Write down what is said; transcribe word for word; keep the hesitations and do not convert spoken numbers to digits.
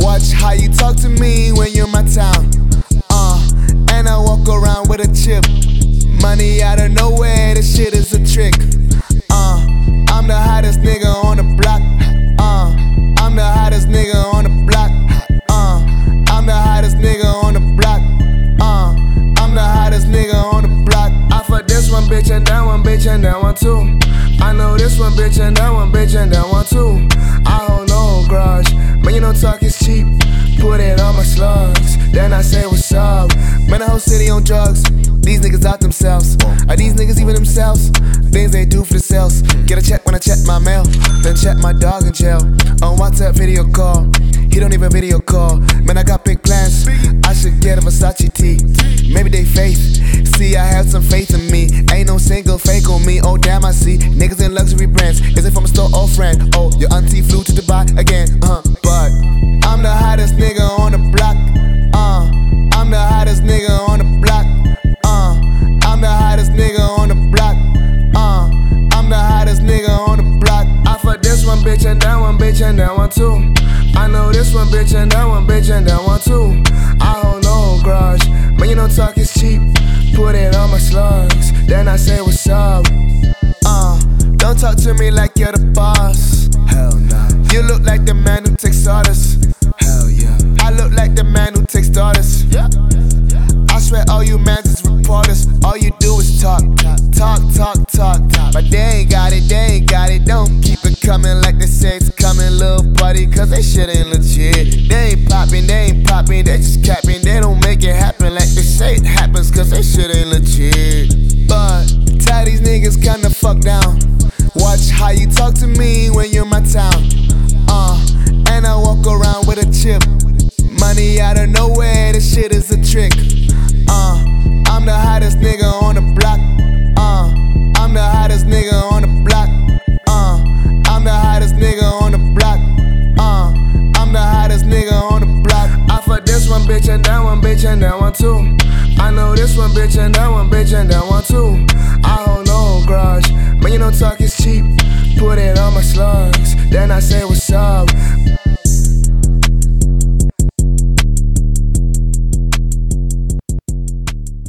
Watch how you talk to me when you're in my town. Uh, and I walk around with a chip. Money out of nowhere, this shit is a trick. Uh, I'm the hottest nigga on the block. Uh, I'm the hottest nigga on the block. Uh, I'm the hottest nigga on the block. Uh, I'm the hottest nigga on the block. I fuck this one bitch and that one bitch and that one too. I know this one bitch and that one bitch and that one too. I don't know garage, man, you know talk is cheap. Put it on my slugs, then I say what's up. Man, the whole city on drugs. These niggas out themselves. Are these niggas even themselves? Things they do for themselves. Get a check when I check my mail, then check my dog in jail. On WhatsApp video call, he don't even video call. Man, I got big plans, I should get a Versace tee. Maybe they faith, see I have some faith in me. Ain't no single fake on me, oh damn I see niggas in luxury brands. Is it from a store or friend? Oh, your auntie flew to Dubai again, uh But I'm the hottest nigga on the block. Uh, I'm the hottest nigga on the block. Uh, I'm the hottest nigga on the block. Uh, I'm the hottest nigga on the block. I fuck this one bitch and that one bitch and that one too. I know this one bitch and that one bitch and that one too. I don't know garage, man, you know talk is cheap. Put it on my slugs, then I say what's up. Uh, don't talk to me like you're the boss. Hell nah. You look like the man who takes orders. Hell yeah. I look like the man who takes daughters. Yeah. I swear all you mans is reporters. All you do is talk, talk, talk, talk. But they ain't got it, they ain't got it. Don't keep it coming like they say it's coming, little buddy, cause they shit ain't legit. They ain't popping, they ain't popping, they just capping. They don't make it happen like they say it happens, cause they shit ain't legit. But tell these niggas come the fuck down. Watch how you talk to me when you're in my town. Uh, and I walk around with a chip. Money out of nowhere, this shit is a trick. Uh, I'm the hottest nigga on the block. Uh, I'm the hottest nigga on the block. Uh, I'm the hottest nigga on the block. Uh, I'm the hottest nigga on the block. I fuck this one bitch and that one bitch and that one too. I know this one bitch and that one bitch and that one too. I don't know garage, man, you know talk is cheap. Put it on my slugs, then I say what's up.